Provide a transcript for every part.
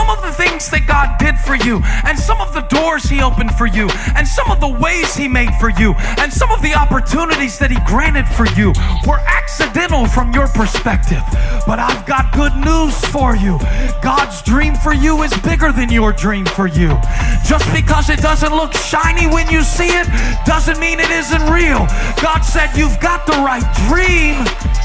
some of the things that God did for you, and some of the doors He opened for you, and some of the ways He made for you, and some of the opportunities that He granted for you were accidental from your perspective. But I've got good news for you. God's dream for you is bigger than your dream for you. Just because it doesn't look shiny when you see it doesn't mean it isn't real. God said you've got the right dream.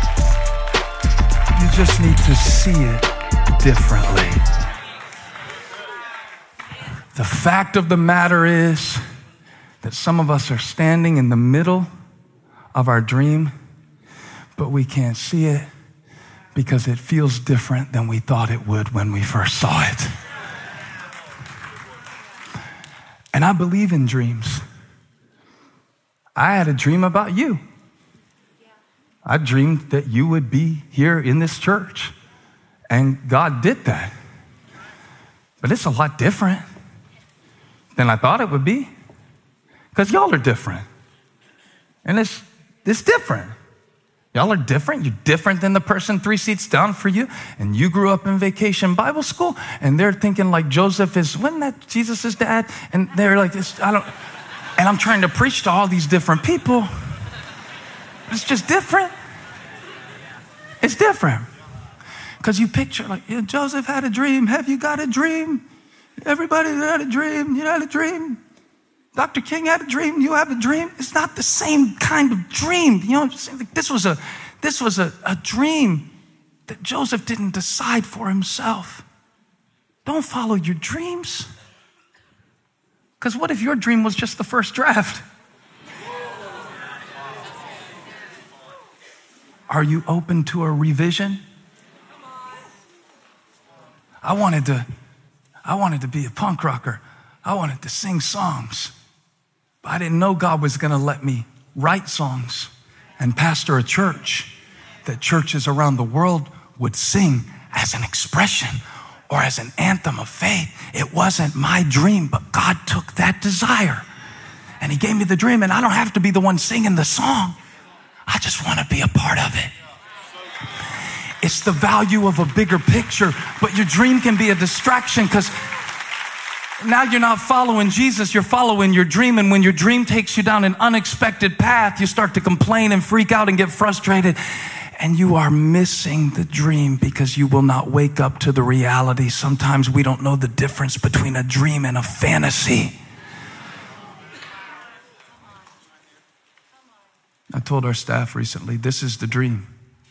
You just need to see it differently. The fact of the matter is that some of us are standing in the middle of our dream, but we can't see it because it feels different than we thought it would when we first saw it. And I believe in dreams. I had a dream about you. I dreamed that you would be here in this church, and God did that. But it's a lot different than I thought it would be, because y'all are different. And it's different. Y'all are different. You're different than the person 3 seats down for you, and you grew up in Vacation Bible School, and they're thinking like Joseph wasn't that Jesus' dad? And they're like, and I'm trying to preach to all these different people. It's just different. It's different. Because you picture like, yeah, Joseph had a dream. Have you got a dream? Everybody had a dream. You had a dream. Dr. King had a dream. You have a dream. It's not the same kind of dream. You know what I'm saying? Like this was a dream that Joseph didn't decide for himself. Don't follow your dreams. Because what if your dream was just the first draft? Are you open to a revision? I wanted to be a punk rocker. I wanted to sing songs. But I didn't know God was going to let me write songs and pastor a church that churches around the world would sing as an expression or as an anthem of faith. It wasn't my dream, but God took that desire and He gave me the dream, and I don't have to be the one singing the song. I just want to be a part of it. It's the value of a bigger picture, but your dream can be a distraction because now you're not following Jesus, you're following your dream. And when your dream takes you down an unexpected path, you start to complain and freak out and get frustrated. And you are missing the dream because you will not wake up to the reality. Sometimes we don't know the difference between a dream and a fantasy. I told our staff recently, this is the dream.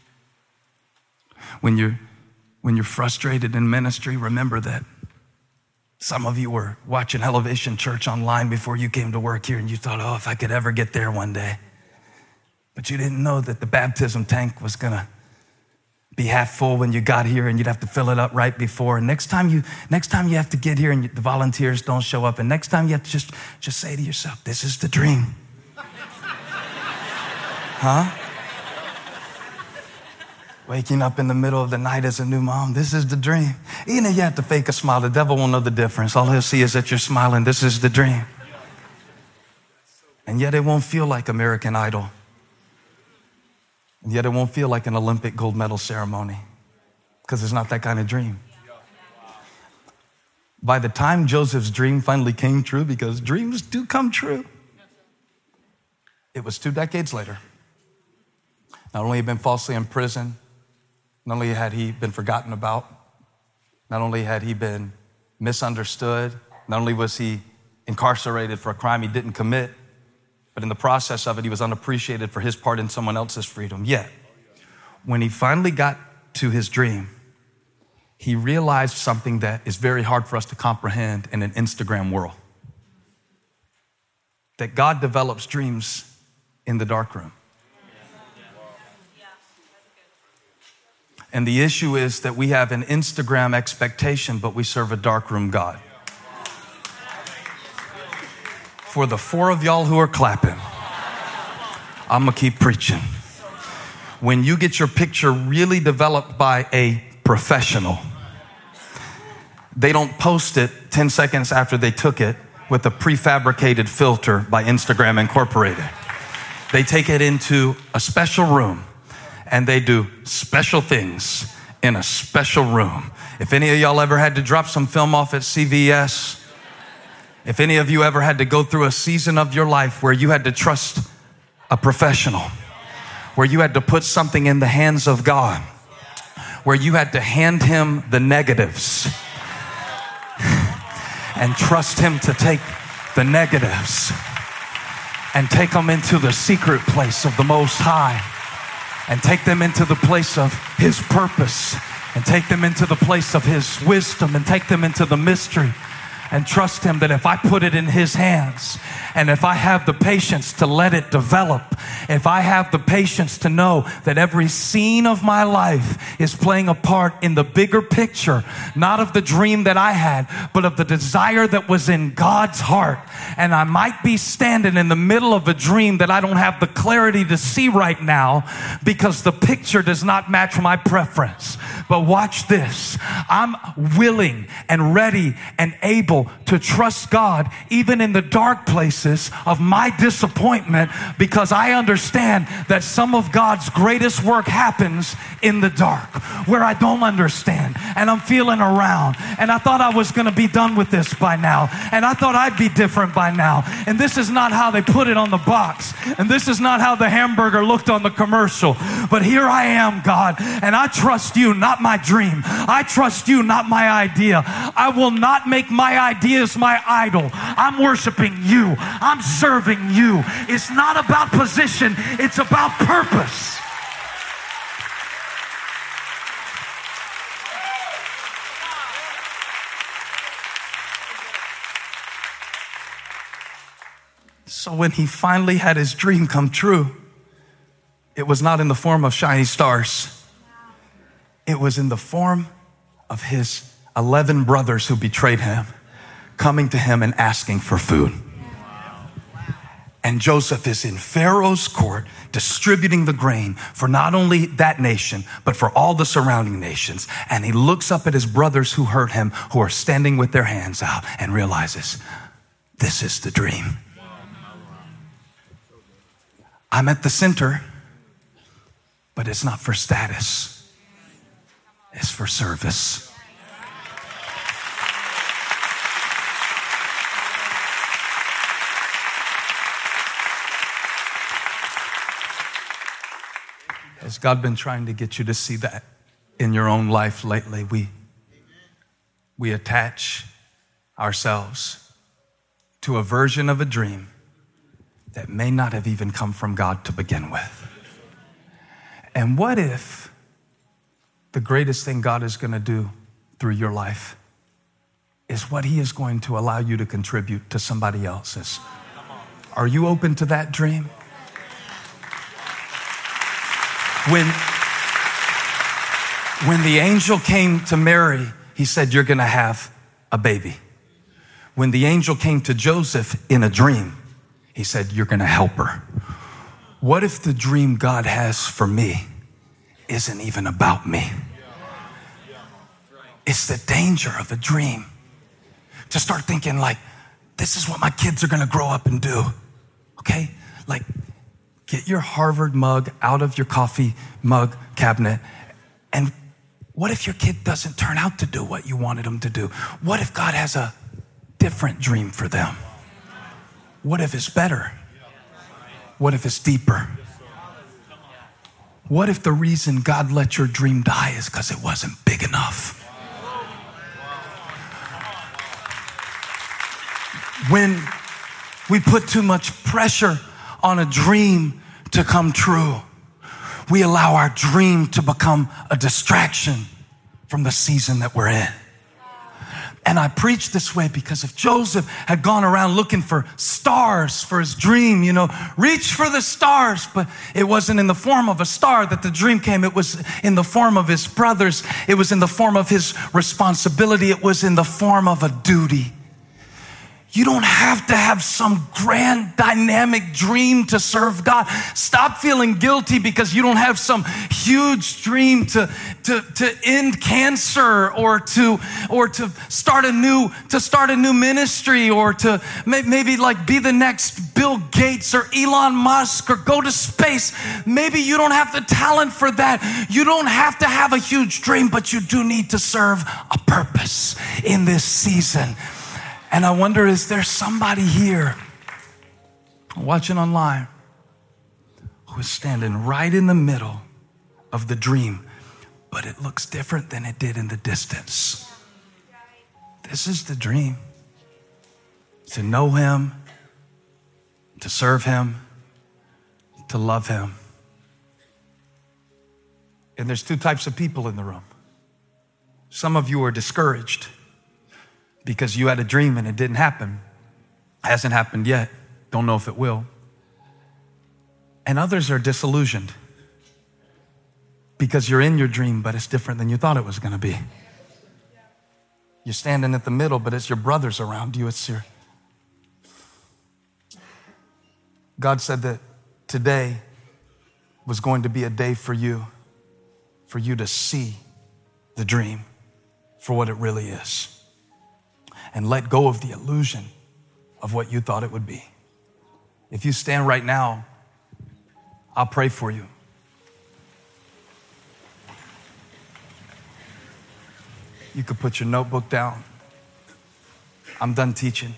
When you're frustrated in ministry, remember that some of you were watching Elevation Church online before you came to work here, and you thought, oh, if I could ever get there one day. But you didn't know that the baptism tank was going to be half full when you got here, and you'd have to fill it up right before. And next time you have to get here and the volunteers don't show up, and next time you have to just say to yourself, this is the dream. Huh? Waking up in the middle of the night as a new mom, this is the dream. Even if you have to fake a smile, the devil won't know the difference. All he'll see is that you're smiling. This is the dream. And yet it won't feel like American Idol. And yet it won't feel like an Olympic gold medal ceremony because it's not that kind of dream. By the time Joseph's dream finally came true, because dreams do come true, it was 2 decades later. Not only had he been falsely imprisoned, not only had he been forgotten about, not only had he been misunderstood, not only was he incarcerated for a crime he didn't commit, but in the process of it, he was unappreciated for his part in someone else's freedom. Yet, when he finally got to his dream, he realized something that is very hard for us to comprehend in an Instagram world. That God develops dreams in the darkroom. And the issue is that we have an Instagram expectation, but we serve a darkroom God. For the 4 of y'all who are clapping, I'm gonna keep preaching. When you get your picture really developed by a professional, they don't post it 10 seconds after they took it with a prefabricated filter by Instagram Incorporated. They take it into a special room and they do special things in a special room. If any of y'all ever had to drop some film off at CVS, if any of you ever had to go through a season of your life where you had to trust a professional, where you had to put something in the hands of God, where you had to hand him the negatives and trust him to take the negatives and take them into the secret place of the Most High and take them into the place of his purpose and take them into the place of his wisdom and take them into the mystery and trust him that if I put it in his hands and if I have the patience to let it develop, if I have the patience to know that every scene of my life is playing a part in the bigger picture, not of the dream that I had, but of the desire that was in God's heart. And I might be standing in the middle of a dream that I don't have the clarity to see right now because the picture does not match my preference. But watch this. I'm willing and ready and able to trust God even in the dark places of my disappointment, because I understand that some of God's greatest work happens in the dark where I don't understand and I'm feeling around and I thought I was going to be done with this by now and I thought I'd be different by now, and this is not how they put it on the box and this is not how the hamburger looked on the commercial, but here I am, God, and I trust you, not my dream. I trust you, not my idea. I will not make my ideas my idol. I'm worshiping you. I'm serving you. It's not about position. It's about purpose. So when he finally had his dream come true, it was not in the form of shiny stars. It was in the form of his 11 brothers who betrayed him, coming to him and asking for food. And Joseph is in Pharaoh's court distributing the grain for not only that nation, but for all the surrounding nations. And he looks up at his brothers who hurt him, who are standing with their hands out, and realizes, this is the dream. I'm at the center, but it's not for status. It's for service. Has God been trying to get you to see that in your own life lately? We attach ourselves to a version of a dream that may not have even come from God to begin with. And what if the greatest thing God is going to do through your life is what he is going to allow you to contribute to somebody else's? Are you open to that dream? When the angel came to Mary, he said, you're going to have a baby. When the angel came to Joseph in a dream, he said, you're going to help her. What if the dream God has for me isn't even about me? It's the danger of a dream to start thinking like, this is what my kids are going to grow up and do. Okay? Like, get your Harvard mug out of your coffee mug cabinet. And what if your kid doesn't turn out to do what you wanted them to do? What if God has a different dream for them? What if it's better? What if it's deeper? What if the reason God let your dream die is because it wasn't big enough? When we put too much pressure on a dream to come true, we allow our dream to become a distraction from the season that we're in. And I preach this way because if Joseph had gone around looking for stars for his dream, reach for the stars, but it wasn't in the form of a star that the dream came. It was in the form of his brothers. It was in the form of his responsibility. It was in the form of a duty. You don't have to have some grand dynamic dream to serve God. Stop feeling guilty because you don't have some huge dream to end cancer or to start a new ministry or to maybe like be the next Bill Gates or Elon Musk or go to space. Maybe you don't have the talent for that. You don't have to have a huge dream, but you do need to serve a purpose in this season. And I wonder, is there somebody here watching online who is standing right in the middle of the dream, but it looks different than it did in the distance? This is the dream. To know him, to serve him, to love him. And there's two types of people in the room. Some of you are discouraged because you had a dream and it didn't happen. Hasn't happened yet. Don't know if it will. And others are disillusioned because you're in your dream, but it's different than you thought it was going to be. You're standing at the middle, but it's your brothers around you. God said that today was going to be a day for you to see the dream for what it really is and let go of the illusion of what you thought it would be. If you stand right now, I'll pray for you. You could put your notebook down. I'm done teaching.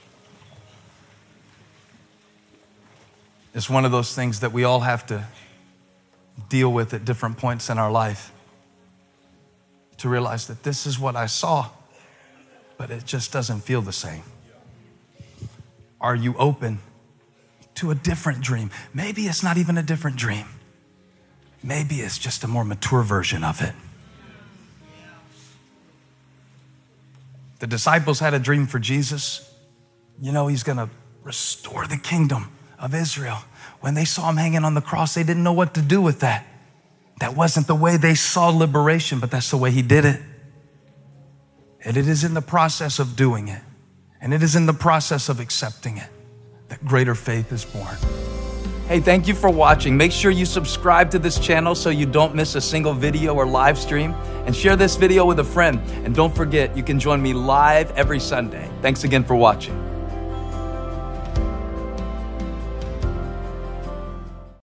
It's one of those things that we all have to deal with at different points in our life to realize that this is what I saw, but it just doesn't feel the same. Are you open to a different dream? Maybe it's not even a different dream. Maybe it's just a more mature version of it. The disciples had a dream for Jesus. You know, he's going to restore the kingdom of Israel. When they saw him hanging on the cross, they didn't know what to do with that. That wasn't the way they saw liberation, but that's the way he did it. And it is in the process of doing it, and it is in the process of accepting it, that greater faith is born. Hey, thank you for watching. Make sure you subscribe to this channel so you don't miss a single video or live stream, and share this video with a friend. And don't forget, you can join me live every Sunday. Thanks again for watching.